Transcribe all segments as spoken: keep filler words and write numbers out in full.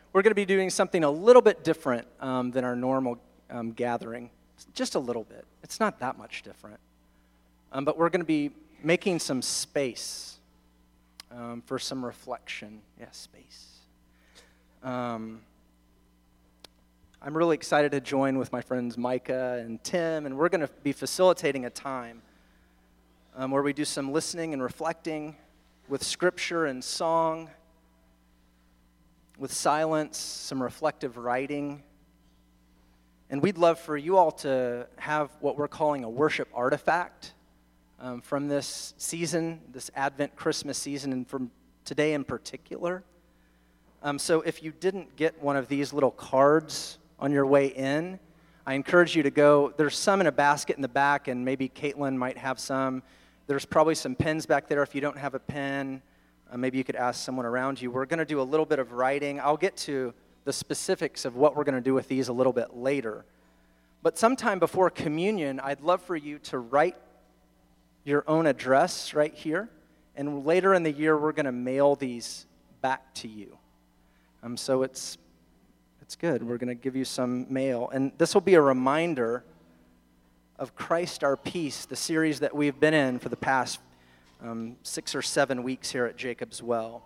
we're going to be doing something a little bit different um, than our normal um, gathering. Just a little bit. It's not that much different. Um, but we're going to be making some space um, for some reflection. Yeah, space. Um, I'm really excited to join with my friends Micah and Tim, and we're going to be facilitating a time um, where we do some listening and reflecting with scripture and song, with silence, some reflective writing. And we'd love for you all to have what we're calling a worship artifact um, from this season, this Advent Christmas season, and from today in particular. Um, so if you didn't get one of these little cards on your way in, I encourage you to go. There's some in a basket in the back, and maybe Caitlin might have some. There's probably some pens back there. If you don't have a pen, uh, maybe you could ask someone around you. We're going to do a little bit of writing. I'll get to the specifics of what we're going to do with these a little bit later. But sometime before communion, I'd love for you to write your own address right here. And later in the year, we're going to mail these back to you. Um, so it's it's good. We're going to give you some mail. And this will be a reminder of Christ Our Peace, the series that we've been in for the past um, six or seven weeks here at Jacob's Well.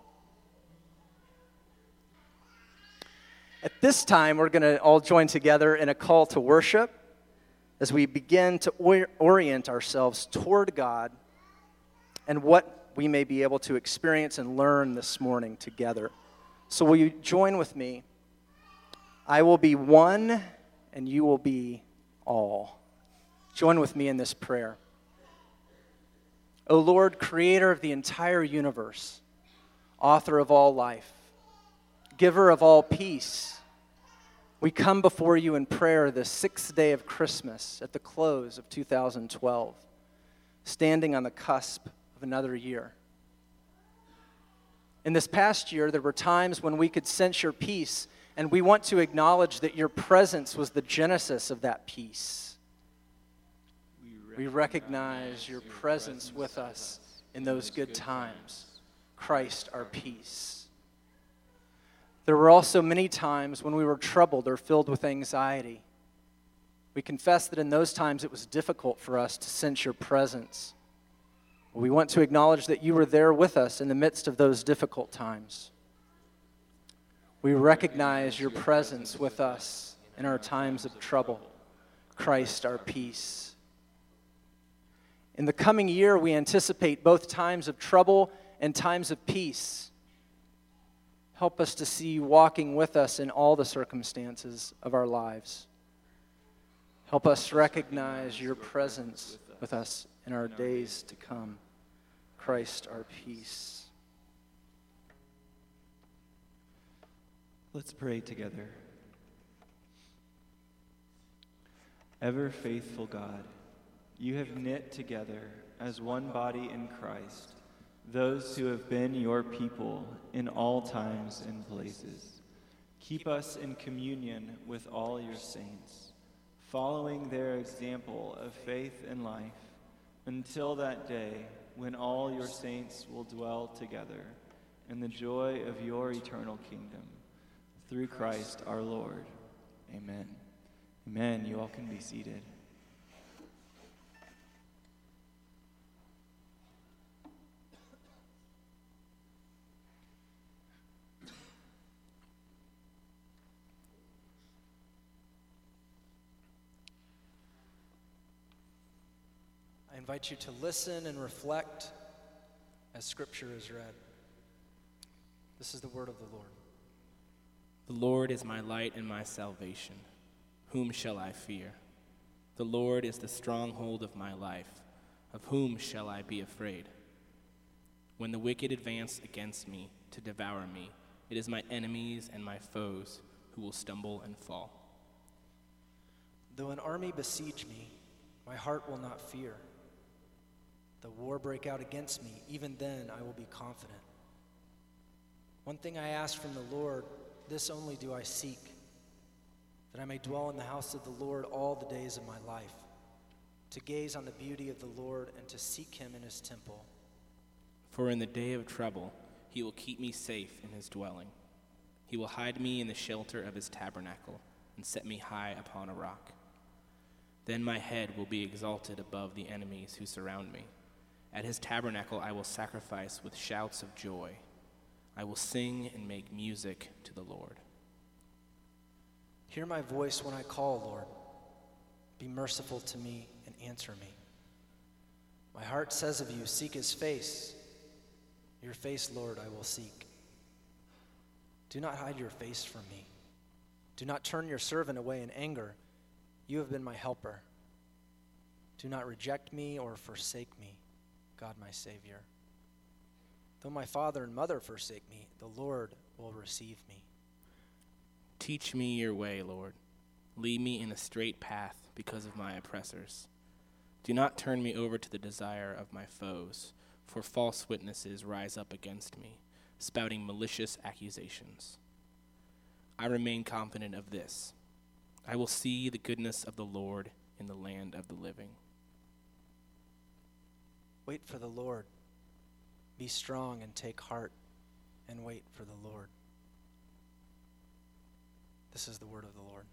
At this time, we're going to all join together in a call to worship as we begin to or- orient ourselves toward God and what we may be able to experience and learn this morning together. So will you join with me? I will be one, and you will be all. Join with me in this prayer. O Lord, creator of the entire universe, author of all life, giver of all peace, we come before you in prayer this sixth day of Christmas at the close of two thousand twelve, standing on the cusp of another year. In this past year, there were times when we could sense your peace, and we want to acknowledge that your presence was the genesis of that peace. We recognize your presence with us in those good times, Christ our peace. There were also many times when we were troubled or filled with anxiety. We confess that in those times it was difficult for us to sense your presence. We want to acknowledge that you were there with us in the midst of those difficult times. We recognize your presence with us in our times of trouble, Christ our peace. In the coming year, we anticipate both times of trouble and times of peace. Help us to see you walking with us in all the circumstances of our lives. Help us recognize your presence with us in our days to come. Christ our peace. Let's pray together. Ever faithful God, you have knit together as one body in Christ those who have been your people in all times and places. Keep us in communion with all your saints, following their example of faith and life, until that day when all your saints will dwell together in the joy of your eternal kingdom. Through Christ our Lord. Amen. Amen. You all can be seated. I invite you to listen and reflect as Scripture is read. This is the word of the Lord. The Lord is my light and my salvation. Whom shall I fear? The Lord is the stronghold of my life. Of whom shall I be afraid? When the wicked advance against me to devour me, it is my enemies and my foes who will stumble and fall. Though an army besiege me, my heart will not fear. Though war break out against me, even then I will be confident. One thing I ask from the Lord, this only do I seek, that I may dwell in the house of the Lord all the days of my life, to gaze on the beauty of the Lord and to seek him in his temple. For in the day of trouble he will keep me safe in his dwelling. He will hide me in the shelter of his tabernacle and set me high upon a rock. Then my head will be exalted above the enemies who surround me. At his tabernacle I will sacrifice with shouts of joy. I will sing and make music to the Lord. Hear my voice when I call, Lord. Be merciful to me and answer me. My heart says of you, seek his face. Your face, Lord, I will seek. Do not hide your face from me. Do not turn your servant away in anger. You have been my helper. Do not reject me or forsake me, God my Savior. Though my father and mother forsake me, the Lord will receive me. Teach me your way, Lord. Lead me in a straight path because of my oppressors. Do not turn me over to the desire of my foes, for false witnesses rise up against me, spouting malicious accusations. I remain confident of this. I will see the goodness of the Lord in the land of the living. Wait for the Lord. Be strong and take heart, and wait for the Lord. This is the word of the Lord.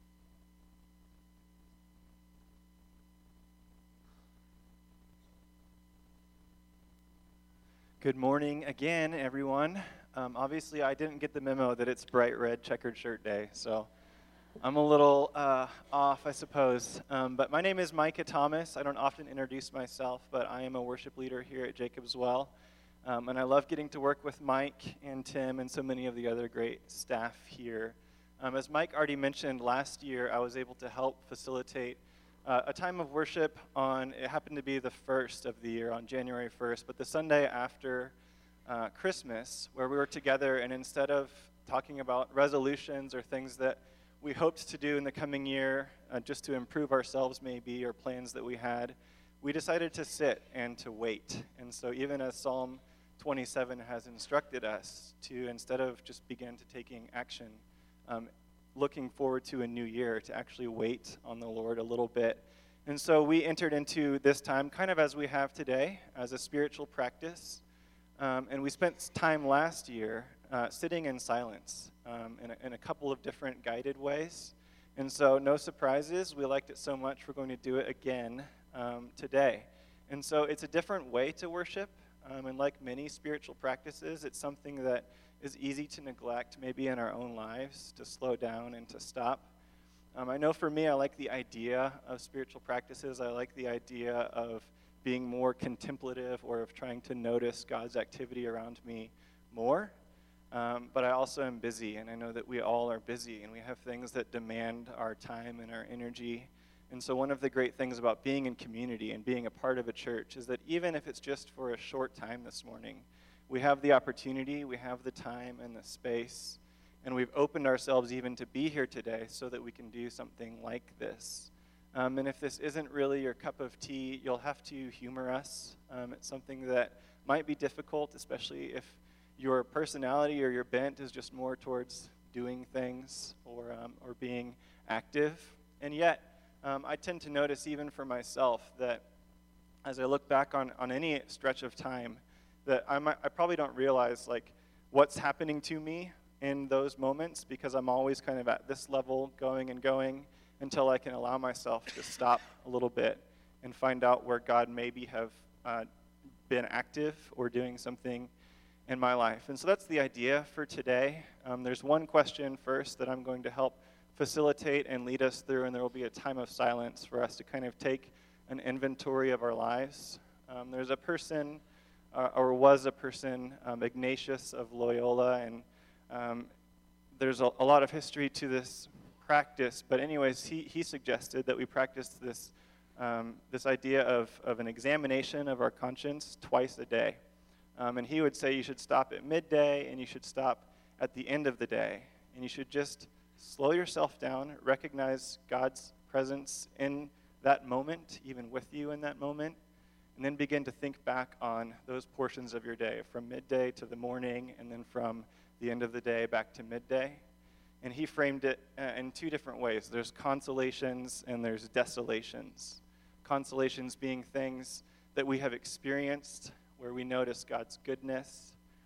Good morning again, everyone. Um, obviously, I didn't get the memo that it's bright red checkered shirt day, so I'm a little uh, off, I suppose. Um, but my name is Micah Thomas. I don't often introduce myself, but I am a worship leader here at Jacob's Well. Um, and I love getting to work with Mike and Tim and so many of the other great staff here. Um, as Mike already mentioned, last year I was able to help facilitate uh, a time of worship on, it happened to be the first of the year, on January first, but the Sunday after uh, Christmas, where we were together, and instead of talking about resolutions or things that we hoped to do in the coming year, uh, just to improve ourselves maybe, or plans that we had, we decided to sit and to wait. And so even as Psalm twenty-seven has instructed us to, instead of just begin to taking action, um, looking forward to a new year, to actually wait on the Lord a little bit. And so we entered into this time kind of as we have today, as a spiritual practice. Um, and we spent time last year uh, sitting in silence um, in, a, in a couple of different guided ways. And so no surprises. We liked it so much, we're going to do it again um, today. And so it's a different way to worship. Um, and like many spiritual practices, it's something that is easy to neglect maybe in our own lives, to slow down and to stop. Um, I know for me, I like the idea of spiritual practices. I like the idea of being more contemplative, or of trying to notice God's activity around me more. Um, but I also am busy, and I know that we all are busy, and we have things that demand our time and our energy. And so one of the great things about being in community and being a part of a church is that even if it's just for a short time this morning, we have the opportunity, we have the time and the space, and we've opened ourselves even to be here today so that we can do something like this. Um, and if this isn't really your cup of tea, you'll have to humor us. Um, it's something that might be difficult, especially if your personality or your bent is just more towards doing things or um, or being active. And yet, um, I tend to notice even for myself that as I look back on, on any stretch of time, that I, might, I probably don't realize like what's happening to me in those moments, because I'm always kind of at this level going and going until I can allow myself to stop a little bit and find out where God maybe have uh, been active or doing something in my life. And so that's the idea for today. Um, there's one question first that I'm going to help facilitate and lead us through, and there will be a time of silence for us to kind of take an inventory of our lives. Um, there's a person, uh, or was a person, um, Ignatius of Loyola, and um, there's a, a lot of history to this practice, but anyways, he, he suggested that we practice this um, this idea of, of an examination of our conscience twice a day. Um, and he would say you should stop at midday and you should stop at the end of the day. And you should just slow yourself down, recognize God's presence in that moment, even with you in that moment, and then begin to think back on those portions of your day, from midday to the morning, and then from the end of the day back to midday. And he framed it uh, in two different ways. There's consolations and there's desolations. Consolations being things that we have experienced, where we notice God's goodness,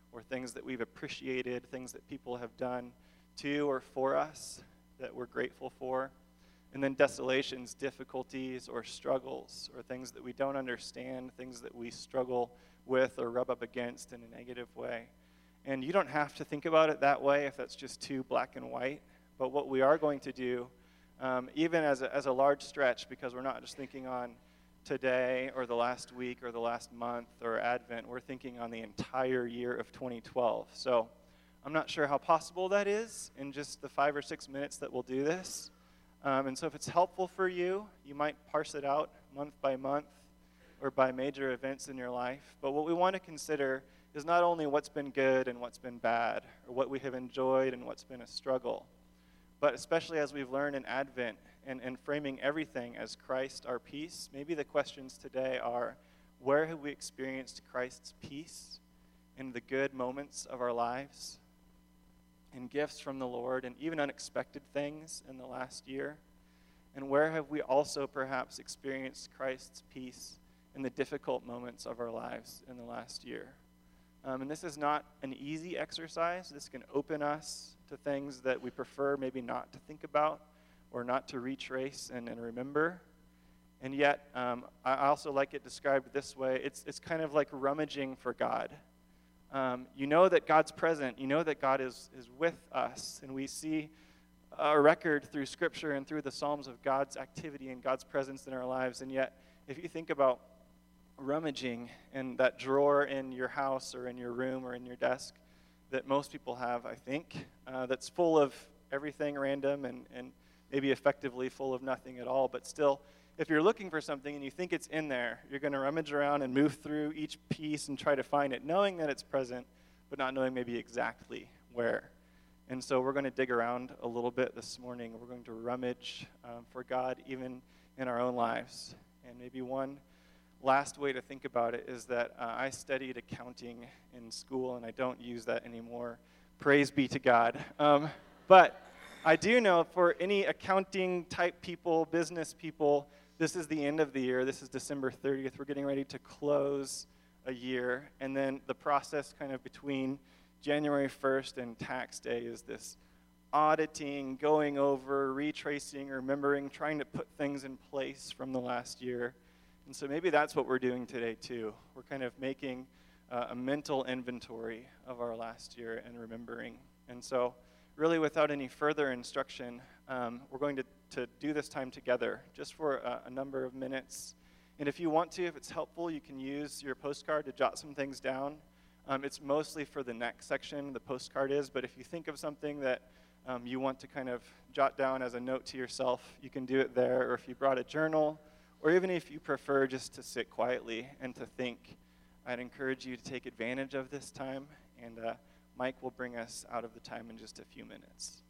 or things that we've appreciated, things that people have done to or for us that we're grateful for. And then desolations, difficulties or struggles, or things that we don't understand, things that we struggle with or rub up against in a negative way. And you don't have to think about it that way if that's just too black and white. But what we are going to do, um, even as a, as a large stretch, because we're not just thinking on today or the last week or the last month or Advent, we're thinking on the entire year of twenty twelve. So I'm not sure how possible that is in just the five or six minutes that we'll do this. Um, and so if it's helpful for you, you might parse it out month by month or by major events in your life. But what we want to consider is not only what's been good and what's been bad, or what we have enjoyed and what's been a struggle, but especially as we've learned in Advent and, and framing everything as Christ our peace, maybe the questions today are, where have we experienced Christ's peace in the good moments of our lives, in gifts from the Lord, and even unexpected things in the last year? And where have we also perhaps experienced Christ's peace in the difficult moments of our lives in the last year? Um, and this is not an easy exercise. This can open us to things that we prefer maybe not to think about or not to retrace and, and remember. And yet, um, I also like it described this way. It's, it's kind of like rummaging for God. Um, you know that God's present. You know that God is, is with us. And we see a record through Scripture and through the Psalms of God's activity and God's presence in our lives. And yet, if you think about rummaging in that drawer in your house or in your room or in your desk that most people have, I think, uh, that's full of everything random and, and maybe effectively full of nothing at all, but still, if you're looking for something and you think it's in there, you're going to rummage around and move through each piece and try to find it, knowing that it's present, but not knowing maybe exactly where. And so we're going to dig around a little bit this morning. We're going to rummage um, for God even in our own lives. And maybe one last way to think about it is that uh, I studied accounting in school, and I don't use that anymore. Praise be to God. Um, but I do know for any accounting type people, business people, this is the end of the year. This is December thirtieth. We're getting ready to close a year. And then the process kind of between January first and tax day is this auditing, going over, retracing, remembering, trying to put things in place from the last year. And so maybe that's what we're doing today too. We're kind of making uh, a mental inventory of our last year and remembering. And so really without any further instruction, um, we're going to, to do this time together just for a, a number of minutes. And if you want to, if it's helpful, you can use your postcard to jot some things down. Um, it's mostly for the next section, the postcard is, but if you think of something that um, you want to kind of jot down as a note to yourself, you can do it there. Or if you brought a journal, or even if you prefer just to sit quietly and to think, I'd encourage you to take advantage of this time, and uh, Mike will bring us out of the time in just a few minutes.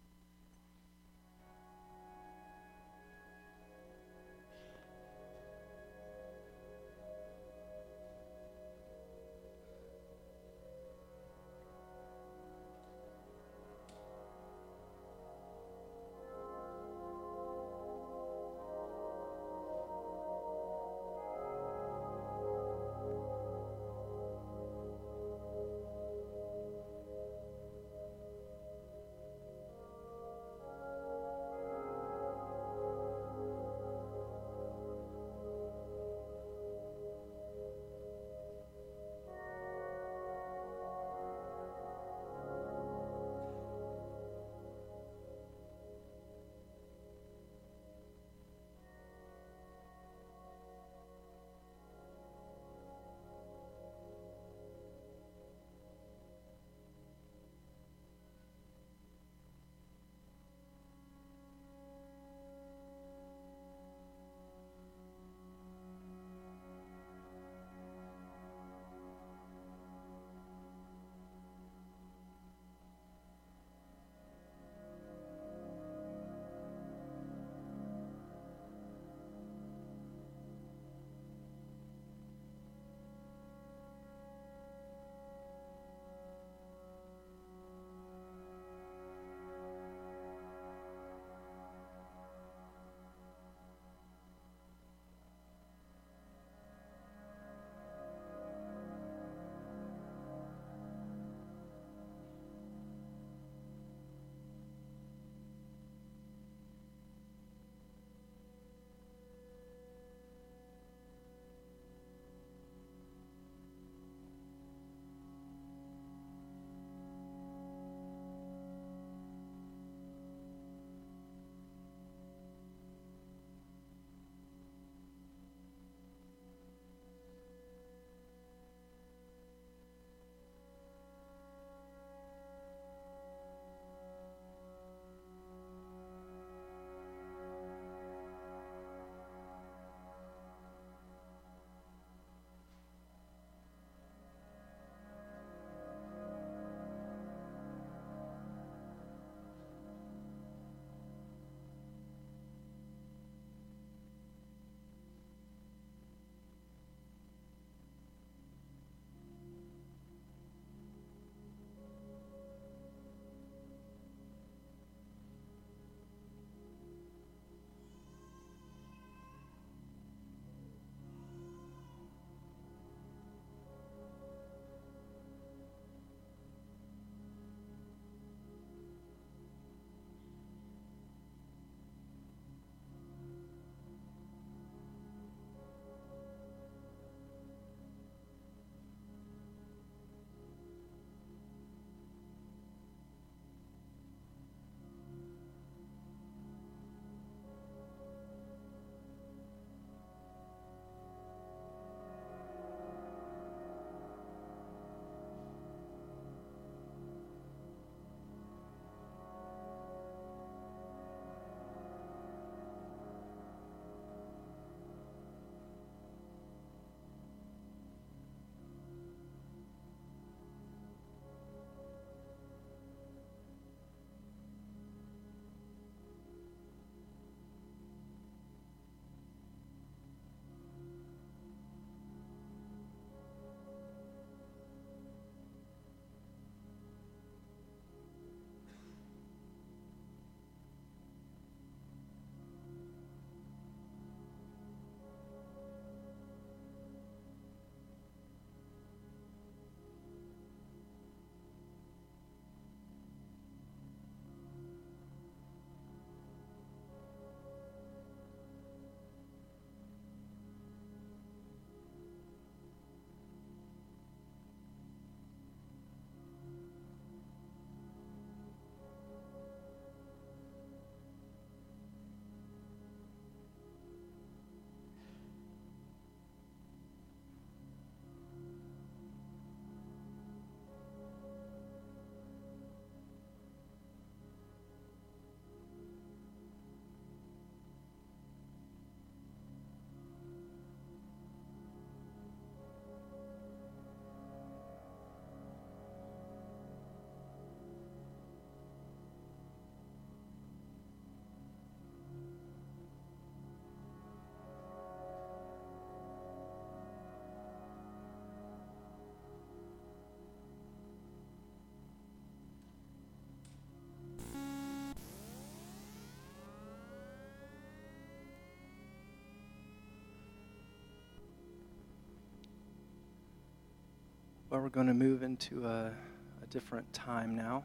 Well, we're going to move into a, a different time now.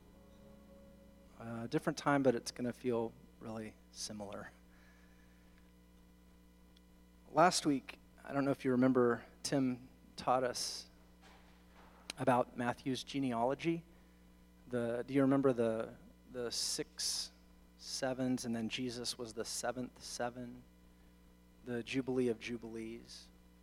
A different time, but it's going to feel really similar. Last week, I don't know if you remember, Tim taught us about Matthew's genealogy. The do you remember the the six sevens, and then Jesus was the seventh seven, the Jubilee of Jubilees.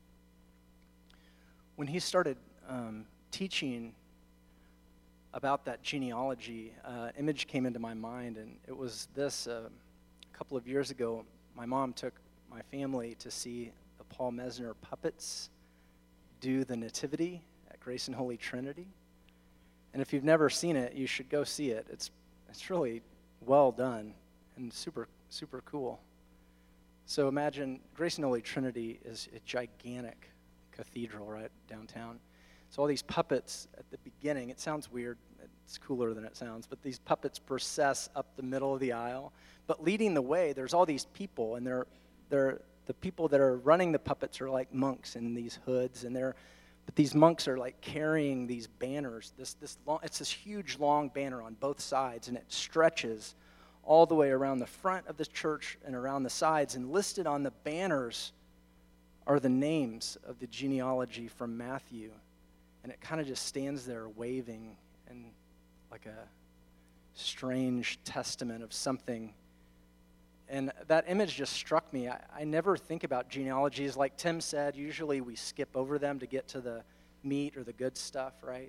When he started um, teaching about that genealogy, uh, image came into my mind, and it was this. Uh, a couple of years ago, my mom took my family to see the Paul Mesner puppets do the Nativity at Grace and Holy Trinity. And if you've never seen it, you should go see it. It's it's really well done and super, super cool. So imagine Grace and Holy Trinity is a gigantic cathedral right downtown. So all these puppets at the beginning, it sounds weird, it's cooler than it sounds, but these puppets process up the middle of the aisle. But leading the way, there's all these people, and they're they're the people that are running the puppets are like monks in these hoods, and they're but these monks are like carrying these banners. This this long, it's this huge long banner on both sides, and it stretches all the way around the front of the church and around the sides. And listed on the banners are the names of the genealogy from Matthew, and it kind of just stands there waving and like a strange testament of something. And that image just struck me. I, I never think about genealogies. Like Tim said, usually we skip over them to get to the meat or the good stuff, right?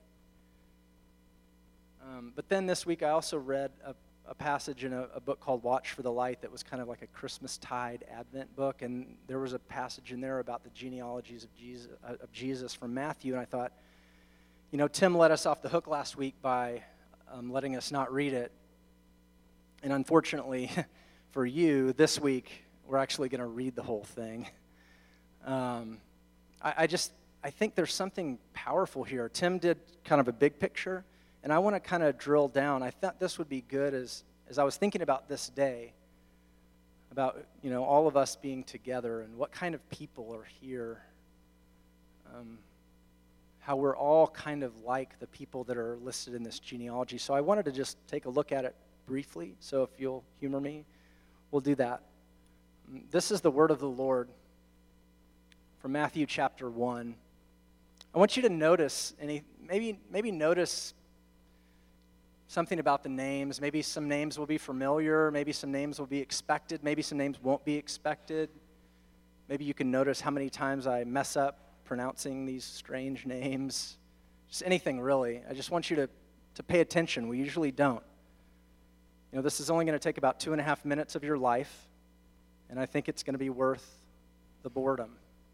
Um, but then this week I also read a, a passage in a, a book called Watch for the Light that was kind of like a Christmastide Advent book, and there was a passage in there about the genealogies of Jesus, uh, of Jesus from Matthew, and I thought, you know, Tim let us off the hook last week by um, letting us not read it, and unfortunately for you, this week, we're actually going to read the whole thing. Um, I, I just, I think there's something powerful here. Tim did kind of a big picture, and I want to kind of drill down. I thought this would be good as, as I was thinking about this day, about, you know, all of us being together and what kind of people are here, um, how we're all kind of like the people that are listed in this genealogy. So I wanted to just take a look at it briefly, so if you'll humor me, we'll do that. This is the word of the Lord from Matthew chapter one. I want you to notice, any, maybe, maybe notice something about the names. Maybe some names will be familiar. Maybe some names will be expected. Maybe some names won't be expected. Maybe you can notice how many times I mess up pronouncing these strange names. Just anything, really. I just want you to, to pay attention. We usually don't. You know, this is only going to take about two and a half minutes of your life, and I think it's going to be worth the boredom.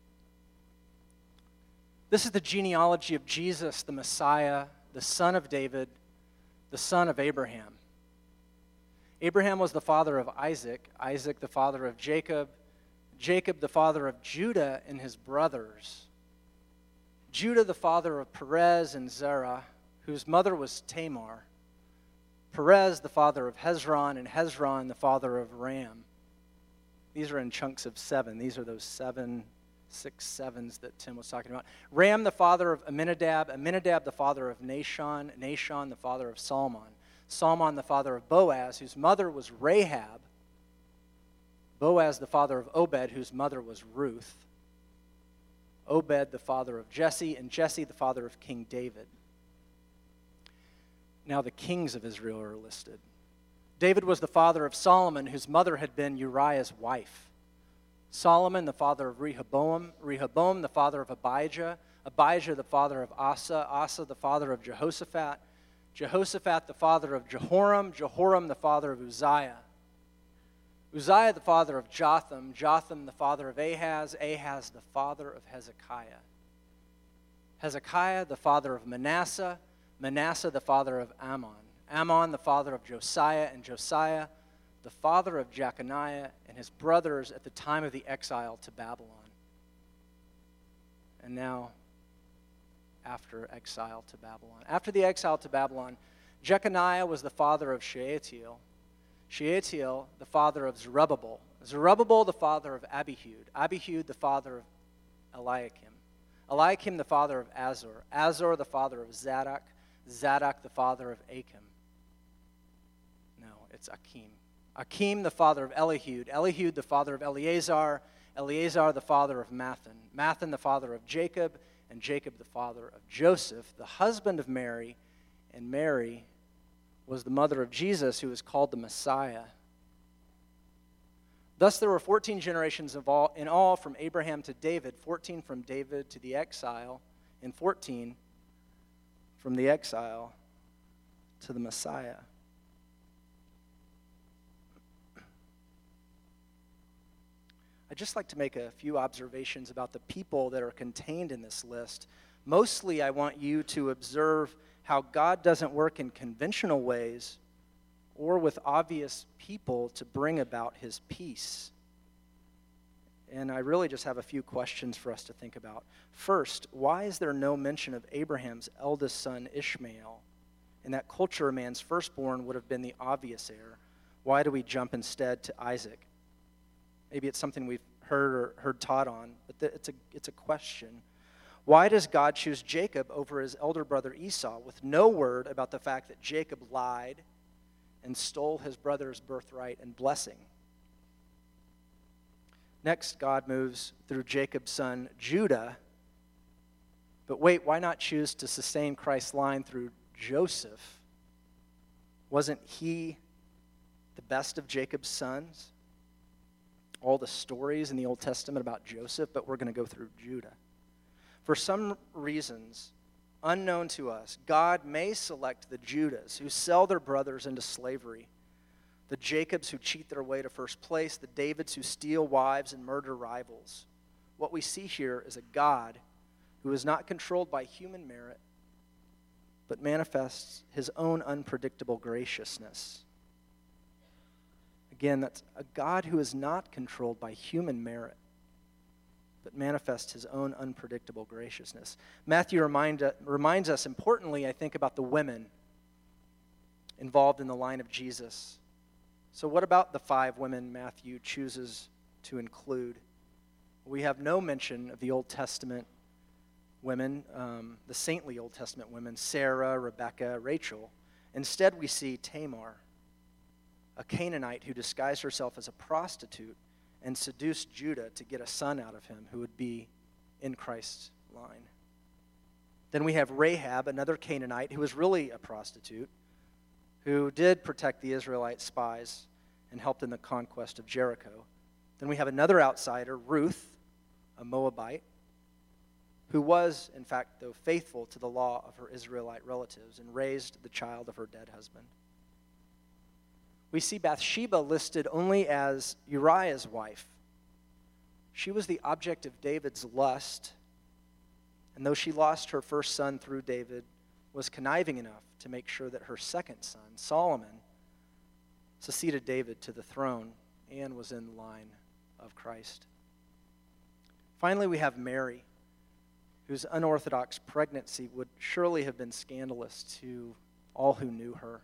This is the genealogy of Jesus, the Messiah, the son of David, the son of Abraham. Abraham was the father of Isaac, Isaac the father of Jacob, Jacob the father of Judah and his brothers, Judah the father of Perez and Zerah, whose mother was Tamar, Perez the father of Hezron, and Hezron the father of Ram. These are in chunks of seven. These are those seven, six sevens that Tim was talking about. Ram the father of Amminadab, Amminadab the father of Nahshon, Nahshon the father of Salmon, Salmon the father of Boaz, whose mother was Rahab, Boaz the father of Obed, whose mother was Ruth, Obed the father of Jesse, and Jesse the father of King David. Now the kings of Israel are listed. David was the father of Solomon, whose mother had been Uriah's wife. Solomon, the father of Rehoboam. Rehoboam, the father of Abijah. Abijah, the father of Asa. Asa, the father of Jehoshaphat. Jehoshaphat, the father of Jehoram. Jehoram, the father of Uzziah. Uzziah, the father of Jotham. Jotham, the father of Ahaz. Ahaz, the father of Hezekiah. Hezekiah, the father of Manasseh. Manasseh, the father of Ammon. Ammon, the father of Josiah, and Josiah, the father of Jeconiah, and his brothers at the time of the exile to Babylon. And now, after exile to Babylon. After the exile to Babylon, Jeconiah was the father of Shealtiel. Shealtiel, the father of Zerubbabel. Zerubbabel, the father of Abihud. Abihud, the father of Eliakim. Eliakim the father of Azor, Azor the father of Zadok, Zadok the father of Achim. No, it's Achim. Achim the father of Elihud, Elihud the father of Eleazar, Eleazar the father of Mathan, Mathan the father of Jacob, and Jacob the father of Joseph, the husband of Mary, and Mary was the mother of Jesus, who is called the Messiah. Thus there were fourteen generations of all, in all from Abraham to David, fourteen from David to the exile, and fourteen from the exile to the Messiah. I'd just like to make a few observations about the people that are contained in this list. Mostly, I want you to observe how God doesn't work in conventional ways or with obvious people to bring about his peace. And I really just have a few questions for us to think about. First, why is there no mention of Abraham's eldest son, Ishmael? In that culture, a man's firstborn would have been the obvious heir. Why do we jump instead to Isaac? Maybe it's something we've heard or heard taught on, but it's a, it's a question. Why does God choose Jacob over his elder brother Esau with no word about the fact that Jacob lied and stole his brother's birthright and blessing? Next, God moves through Jacob's son Judah. But wait, why not choose to sustain Christ's line through Joseph? Wasn't he the best of Jacob's sons? All the stories in the Old Testament about Joseph, but we're going to go through Judah. For some reasons unknown to us, God may select the Judahs who sell their brothers into slavery, the Jacobs who cheat their way to first place, the Davids who steal wives and murder rivals. What we see here is a God who is not controlled by human merit, but manifests his own unpredictable graciousness. Again, that's a God who is not controlled by human merit, but manifests his own unpredictable graciousness. Matthew remind, reminds us, importantly, I think, about the women involved in the line of Jesus. So what about the five women Matthew chooses to include? We have no mention of the Old Testament women, um, the saintly Old Testament women, Sarah, Rebecca, Rachel. Instead, we see Tamar, a Canaanite who disguised herself as a prostitute and seduced Judah to get a son out of him who would be in Christ's line. Then we have Rahab, another Canaanite who was really a prostitute, who did protect the Israelite spies and helped in the conquest of Jericho. Then we have another outsider, Ruth, a Moabite, who was, in fact, though faithful to the law of her Israelite relatives and raised the child of her dead husband. We see Bathsheba listed only as Uriah's wife. She was the object of David's lust, and though she lost her first son through David, was conniving enough to make sure that her second son, Solomon, succeeded David to the throne and was in the line of Christ. Finally, we have Mary, whose unorthodox pregnancy would surely have been scandalous to all who knew her.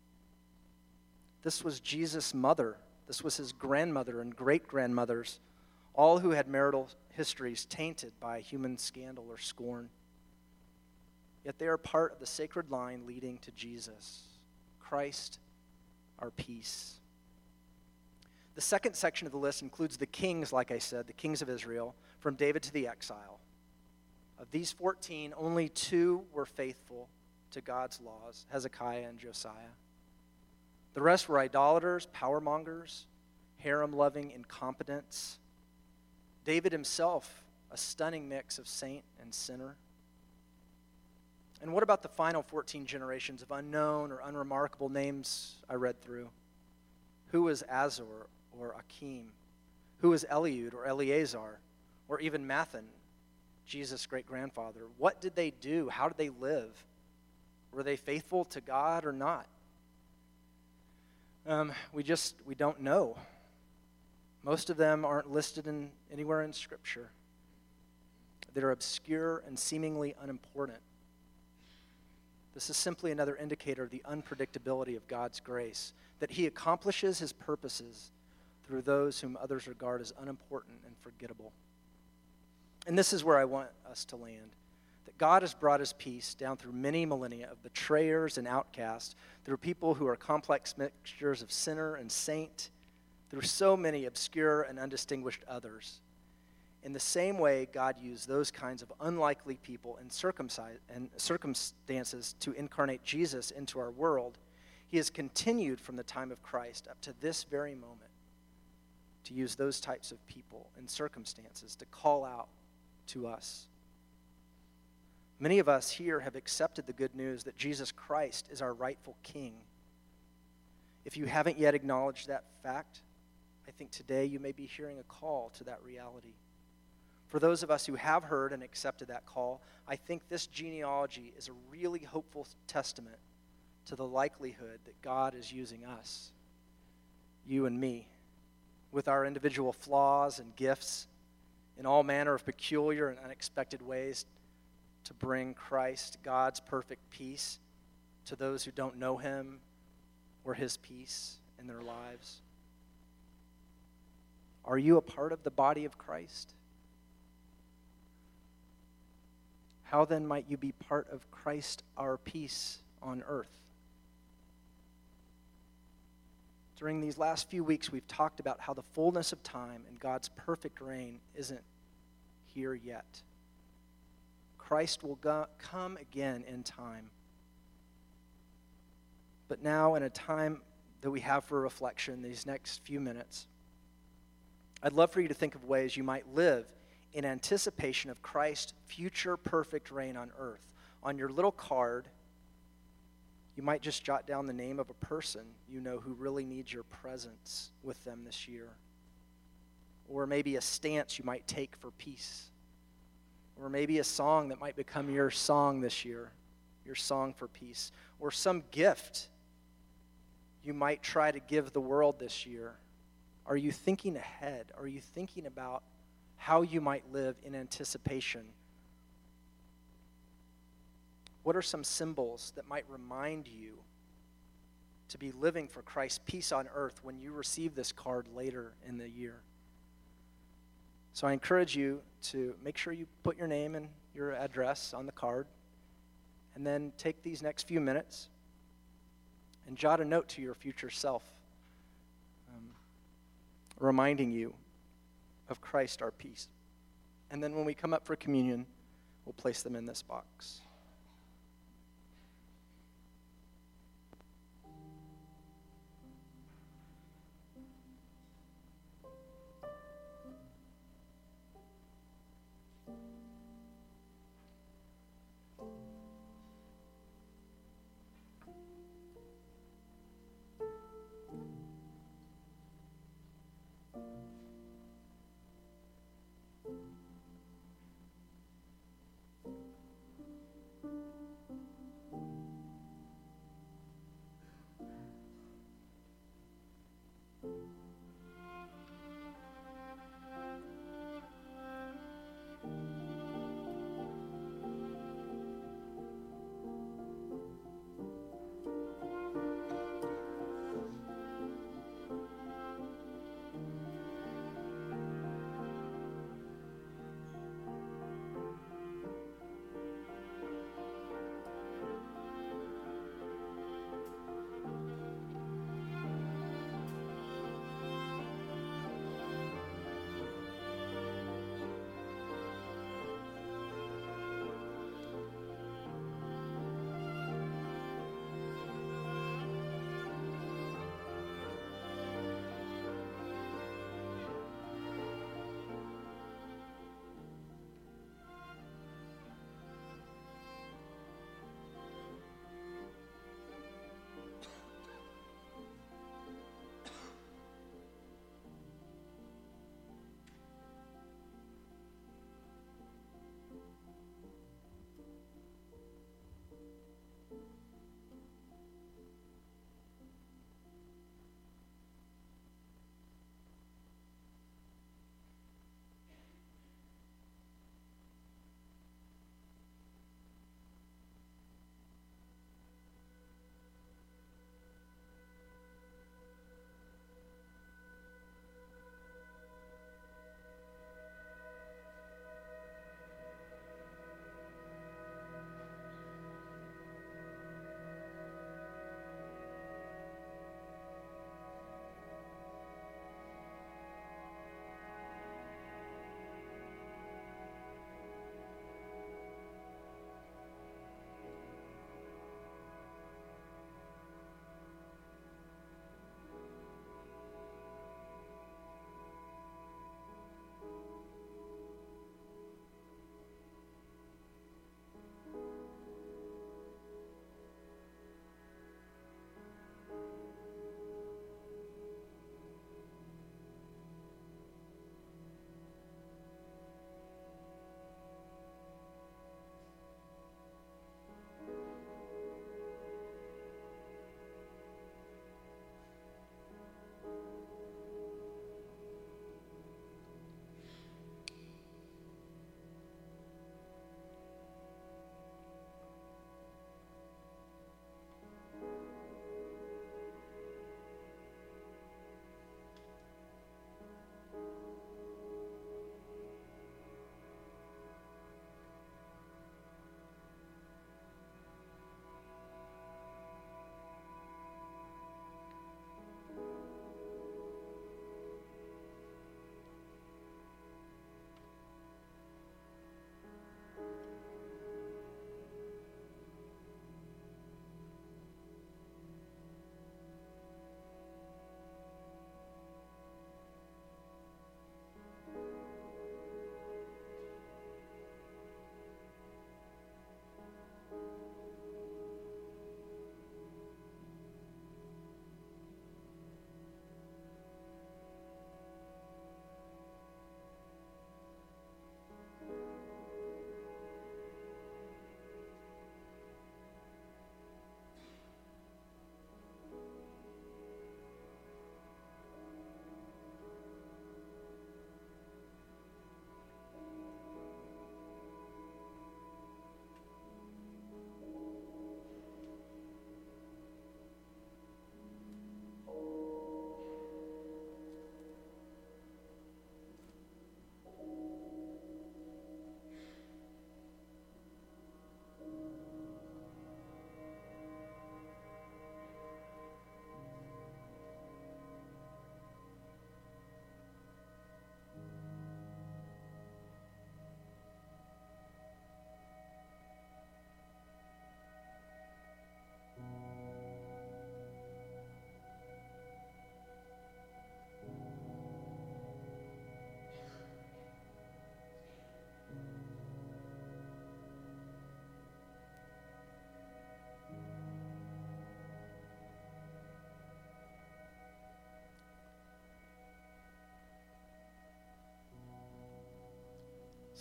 This was Jesus' mother. This was his grandmother and great-grandmothers, all who had marital histories tainted by human scandal or scorn. Yet they are part of the sacred line leading to Jesus, Christ, our peace. The second section of the list includes the kings, like I said, the kings of Israel, from David to the exile. Of these fourteen, only two were faithful to God's laws, Hezekiah and Josiah. The rest were idolaters, powermongers, harem-loving incompetents. David himself, a stunning mix of saint and sinner. And what about the final fourteen generations of unknown or unremarkable names I read through? Who was Azor or Achim? Who was Eliud or Eleazar or even Mathan, Jesus' great-grandfather? What did they do? How did they live? Were they faithful to God or not? Um, we just, we don't know. Most of them aren't listed in anywhere in Scripture. They're obscure and seemingly unimportant. This is simply another indicator of the unpredictability of God's grace, that he accomplishes his purposes through those whom others regard as unimportant and forgettable. And this is where I want us to land. That God has brought his peace down through many millennia of betrayers and outcasts, through people who are complex mixtures of sinner and saint, through so many obscure and undistinguished others. In the same way, God used those kinds of unlikely people and, circumcis- and circumstances to incarnate Jesus into our world. He has continued from the time of Christ up to this very moment to use those types of people and circumstances to call out to us. Many of us here have accepted the good news that Jesus Christ is our rightful King. If you haven't yet acknowledged that fact, I think today you may be hearing a call to that reality. For those of us who have heard and accepted that call, I think this genealogy is a really hopeful testament to the likelihood that God is using us, you and me, with our individual flaws and gifts, in all manner of peculiar and unexpected ways, to bring Christ, God's perfect peace, to those who don't know him or his peace in their lives. Are you a part of the body of Christ? How then might you be part of Christ, our peace on earth? During these last few weeks, we've talked about how the fullness of time and God's perfect reign isn't here yet. Christ will go, come again in time. But now, in a time that we have for reflection, these next few minutes, I'd love for you to think of ways you might live in anticipation of Christ's future perfect reign on earth. On your little card, you might just jot down the name of a person you know who really needs your presence with them this year. Or maybe a stance you might take for peace. Or maybe a song that might become your song this year, your song for peace. Or some gift you might try to give the world this year. Are you thinking ahead? Are you thinking about how you might live in anticipation? What are some symbols that might remind you to be living for Christ's peace on earth when you receive this card later in the year? So I encourage you to make sure you put your name and your address on the card, and then take these next few minutes and jot a note to your future self, um, reminding you of Christ our peace. And then when we come up for communion, we'll place them in this box.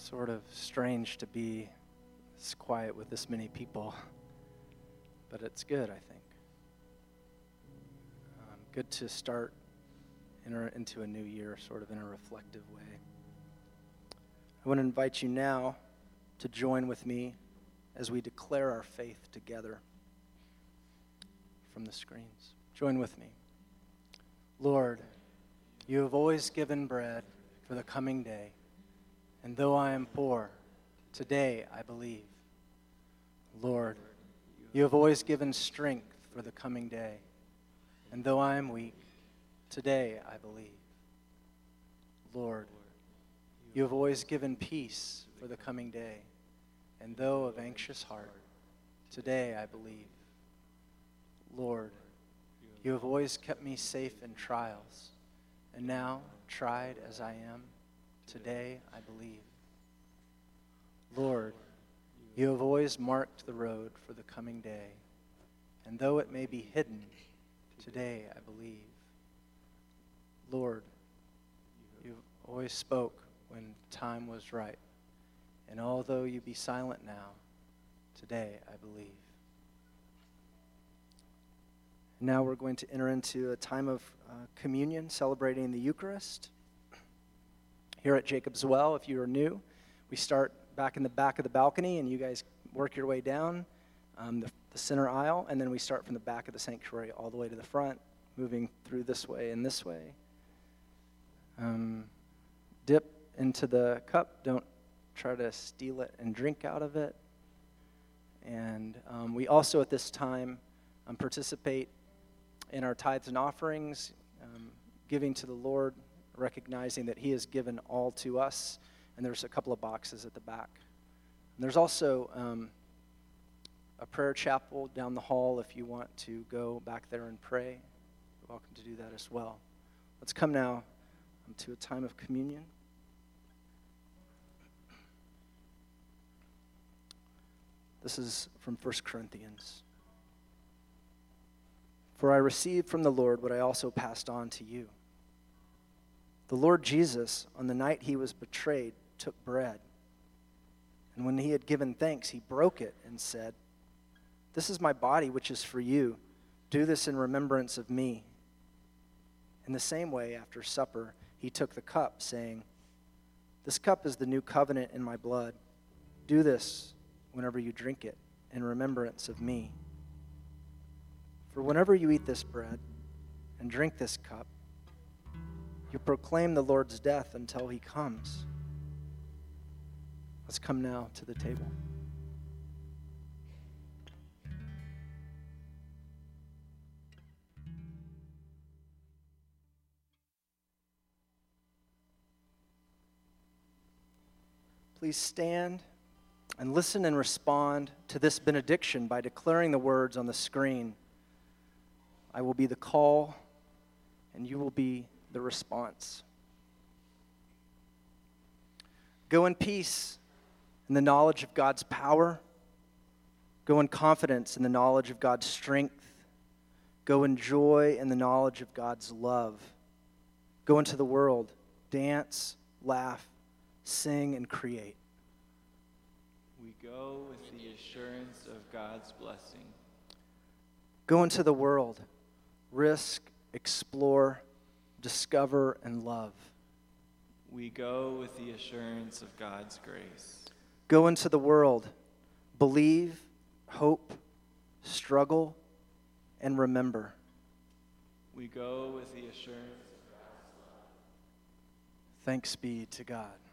Sort of strange to be this quiet with this many people, but it's good, I think. Um, good to start enter into a new year sort of in a reflective way. I want to invite you now to join with me as we declare our faith together from the screens. Join with me. Lord, you have always given bread for the coming day, and though I am poor, today I believe. Lord, you have always given strength for the coming day, and though I am weak, today I believe. Lord, you have always given peace for the coming day, and though of anxious heart, today I believe. Lord, you have always kept me safe in trials, and now, tried as I am, today I believe. Lord, you have always marked the road for the coming day, and though it may be hidden, today I believe. Lord, you always spoke when time was right, and although you be silent now, today I believe. Now we're going to enter into a time of uh, communion, celebrating the Eucharist. Here at Jacob's Well, if you are new, we start back in the back of the balcony, and you guys work your way down um, the, the center aisle, and then we start from the back of the sanctuary all the way to the front, moving through this way and this way. Um, dip into the cup. Don't try to steal it and drink out of it. And um, we also at this time um, participate in our tithes and offerings, um, giving to the Lord, recognizing that he has given all to us. And there's a couple of boxes at the back. And there's also um, a prayer chapel down the hall if you want to go back there and pray. You're welcome to do that as well. Let's come now um, to a time of communion. This is from First Corinthians. For I received from the Lord what I also passed on to you. The Lord Jesus, on the night he was betrayed, took bread. And when he had given thanks, he broke it and said, "This is my body, which is for you. Do this in remembrance of me." In the same way, after supper, he took the cup, saying, "This cup is the new covenant in my blood. Do this whenever you drink it in remembrance of me. For whenever you eat this bread and drink this cup, you proclaim the Lord's death until he comes." Let's come now to the table. Please stand and listen and respond to this benediction by declaring the words on the screen. I will be the call, and you will be the response. Go in peace in the knowledge of God's power. Go in confidence in the knowledge of God's strength. Go in joy in the knowledge of God's love. Go into the world, dance, laugh, sing, and create. We go with the assurance of God's blessing. Go into the world, risk, explore, discover, and love. We go with the assurance of God's grace. Go into the world, believe, hope, struggle, and remember. We go with the assurance of God's love. Thanks be to God.